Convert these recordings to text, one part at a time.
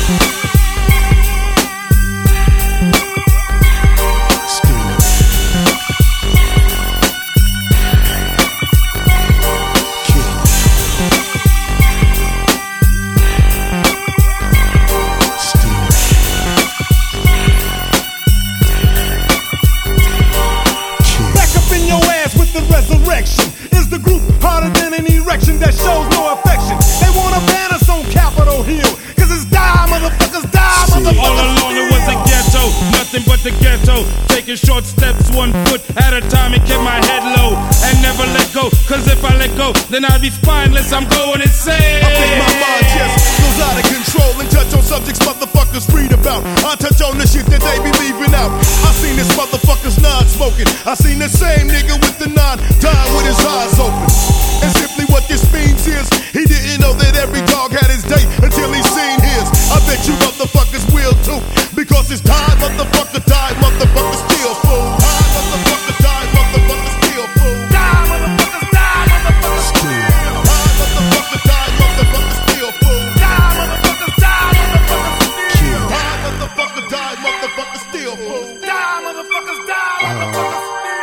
Resurrection is the group harder than an erection that shows no affection. They wanna ban us on Capitol Hill, cause it's die, motherfuckers, die, motherfuckers. All along it was a ghetto, nothing but the ghetto. Taking short steps, 1 foot at a time, and kept my head low and never let go. Cause if I let go, then I'd be spineless. I'm going insane. I think my mind just goes out of control and touch on subjects motherfuckers read about. I touch on the shit that they be leaving out. I seen this motherfucker's non-smoking. I seen the same nigga with the nine dying with his eyes open. And simply what this means is he didn't know that every dog had his day until he seen his. I bet you motherfuckers will too, because it's time, motherfucker, die, motherfucker, still fool. Die, motherfucker, die, motherfucker, still fool. Die, motherfuckers, die, motherfuckers, still. Die, motherfucker, die, motherfucker, still fool. Die, motherfuckers, die, motherfuckers, still. Die, motherfucker, die, motherfucker, still fool. Die, motherfuckers, die, motherfuckers,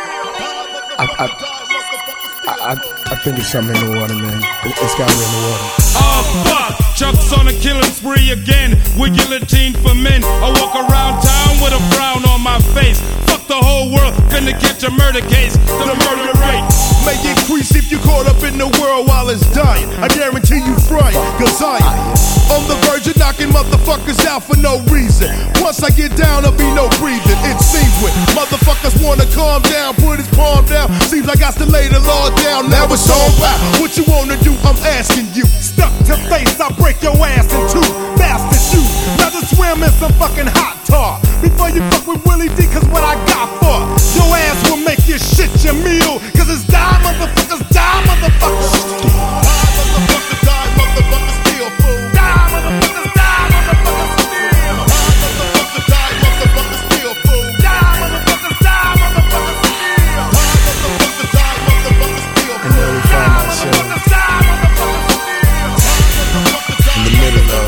still. I think it's something in the water, man. It's gotta be in the water. Oh fuck, Chuck's on a killing spree again. With guillotine for men. I walk around town with a frown on my face. Fuck the whole world, finna catch a murder case. The murder rate may increase if you caught up in the world while it's dying. I guarantee you frying, cause I am on the verge of knocking motherfuckers out for no reason. Once I get down, there'll be no breathing. It seems when motherfuckers wanna calm down, put his palm down. Seems like I still lay the law down. Now it's all about what you wanna do, I'm asking you. Stuck to face, I break your ass in two. Bastard you, rather swim in some fucking hot tar before you fuck with Willie D, cause what I got for your ass will make you shit your meal. Cause it's die, motherfuckers, die, motherfuckers. Die, motherfucker, die, motherfucker, still fool. Die, motherfuckers, die, motherfuckers, still. Die, motherfucker, die, motherfucker, still fool. Die, motherfuckers, die, motherfuckers, still. Motherfucker, die, motherfucker, still And then we find ourselves Motherfuckers, die, motherfuckers, still. in the middle of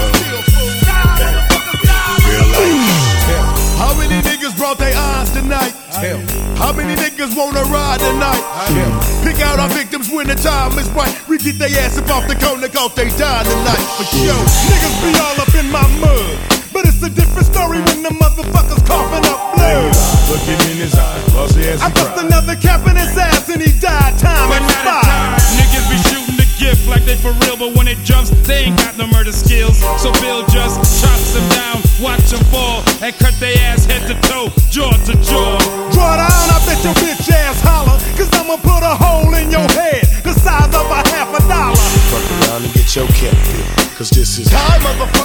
real life. How many niggas brought their eyes tonight? How many niggas wanna ride tonight? Pick out our victims when the time is right. We get their ass up off the corner cause they die tonight. For sure. Niggas be all up in my mud, but it's a different story when the motherfuckers coughing up blood. Look him in his eyes, lost the ass I bust another cap in his ass and he died. Time but not in expired. time. Niggas be shooting the gift like they for real, but when it jumps, they ain't got no murder skills. So Bill just chops them down, watch them fall, and cut their ass head to toe, jaw to jaw. Draw down, I bet your bitch ass holler, cause I'ma put a hole in your head the size of a $50. Fuck around and get your cat bit, cause this is Die, motherfucker.